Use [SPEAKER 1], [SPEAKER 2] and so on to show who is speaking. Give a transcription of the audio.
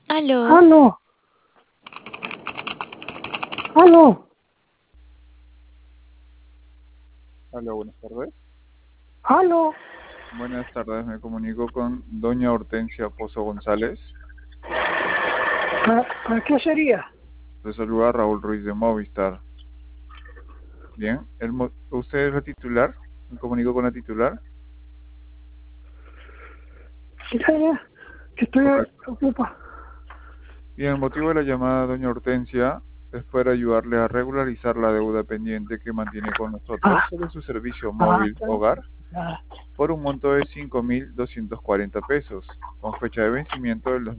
[SPEAKER 1] Aló,
[SPEAKER 2] Aló, aló,
[SPEAKER 3] Hola, buenas tardes.
[SPEAKER 2] aló.
[SPEAKER 3] Buenas tardes, me comunico con doña Hortensia Pozo González.
[SPEAKER 2] ¿Para qué sería?
[SPEAKER 3] Le saluda Raúl Ruiz de Movistar. Bien, ¿usted es la titular? Me comunico con la titular.
[SPEAKER 2] Ya, que estoy
[SPEAKER 3] Correcto.
[SPEAKER 2] ocupado.
[SPEAKER 3] Bien, el motivo de la llamada, doña Hortensia, es para ayudarle a regularizar la deuda pendiente que mantiene con nosotros
[SPEAKER 2] Ah,
[SPEAKER 3] sobre su servicio
[SPEAKER 2] ah,
[SPEAKER 3] móvil hogar
[SPEAKER 2] ah,
[SPEAKER 3] por un monto de 5.240 pesos, con fecha de vencimiento del